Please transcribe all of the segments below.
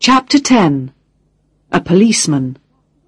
Chapter 10. A Policeman.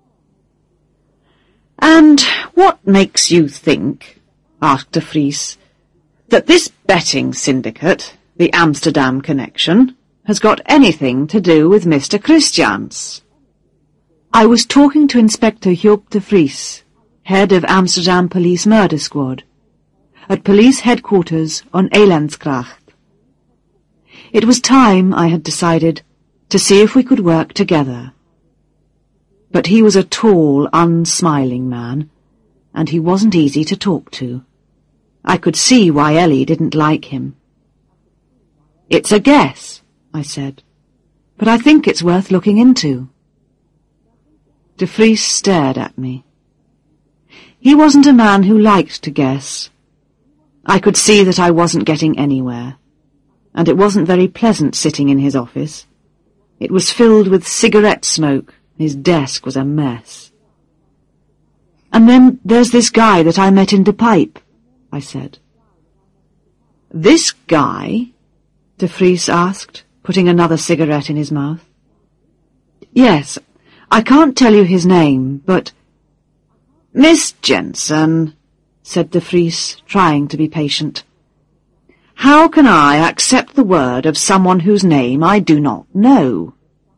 "And what makes you think," asked de Vries, "that this betting syndicate, the Amsterdam connection, has got anything to do with Mr. Christians?" I was talking to Inspector Joop de Vries, head of Amsterdam Police Murder Squad, at police headquarters on Elandsgracht. It was time, I had decided, to see if we could work together. But he was a tall, unsmiling man, and he wasn't easy to talk to. I could see why Ellie didn't like him. "It's a guess," I said, "but I think it's worth looking into." De Vries stared at me. He wasn't a man who liked to guess. I could see that I wasn't getting anywhere, and it wasn't very pleasant sitting in his office. It was filled with cigarette smoke. His desk was a mess. "And then there's this guy that I met in De Pijp," I said. "This guy?" De Vries asked, putting another cigarette in his mouth. "Yes, I can't tell you his name, but—" "Miss Jensen," said de Vries, trying to be patient, "how can I accept the word of someone whose name I do not know?"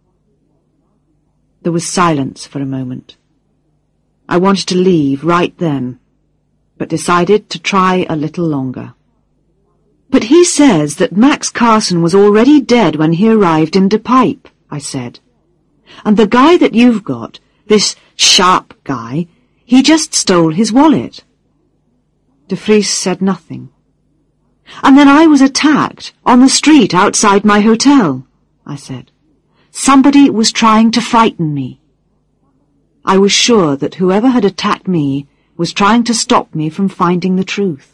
There was silence for a moment. I wanted to leave right then, but decided to try a little longer. "But he says that Max Carson was already dead when he arrived in De Pijp," I said. "And the guy that you've got, this sharp guy, he just stole his wallet." De Vries said nothing. "And then I was attacked on the street outside my hotel," I said. "Somebody was trying to frighten me." I was sure that whoever had attacked me was trying to stop me from finding the truth.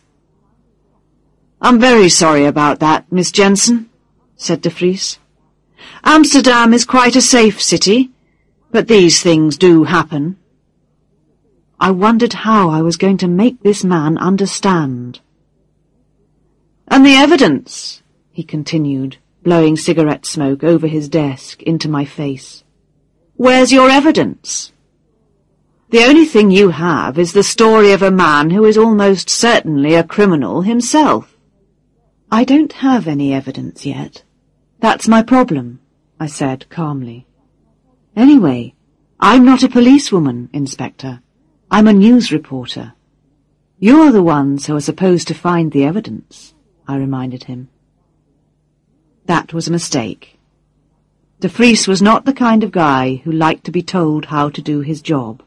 "I'm very sorry about that, Miss Jensen," said de Vries. "Amsterdam is quite a safe city, but these things do happen." I wondered how I was going to make this man understand. "And the evidence," he continued, blowing cigarette smoke over his desk into my face. "Where's your evidence? The only thing you have is the story of a man who is almost certainly a criminal himself." "I don't have any evidence yet. That's my problem," I said calmly. "Anyway, I'm not a policewoman, Inspector. I'm a news reporter. You're the ones who are supposed to find the evidence," I reminded him. That was a mistake. De Vries was not the kind of guy who liked to be told how to do his job.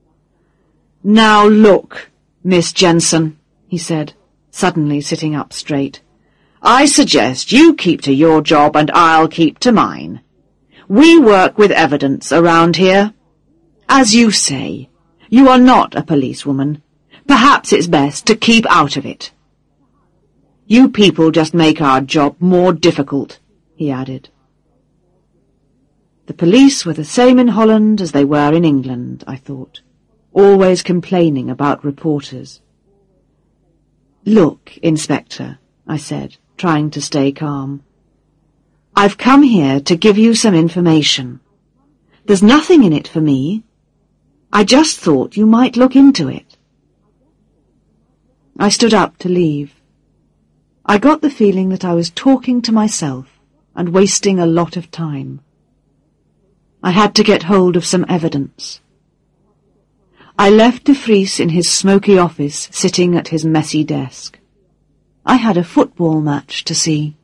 "Now look, Miss Jensen," he said, suddenly sitting up straight. "I suggest you keep to your job and I'll keep to mine. We work with evidence around here. As you say, you are not a policewoman. Perhaps it's best to keep out of it. You people just make our job more difficult," he added. The police were the same in Holland as they were in England, I thought, always complaining about reporters. "Look, Inspector," I said, trying to stay calm. "I've come here to give you some information. There's nothing in it for me. I just thought you might look into it." I stood up to leave. I got the feeling that I was talking to myself and wasting a lot of time. I had to get hold of some evidence. I left de Vries in his smoky office, sitting at his messy desk. I had a football match to see.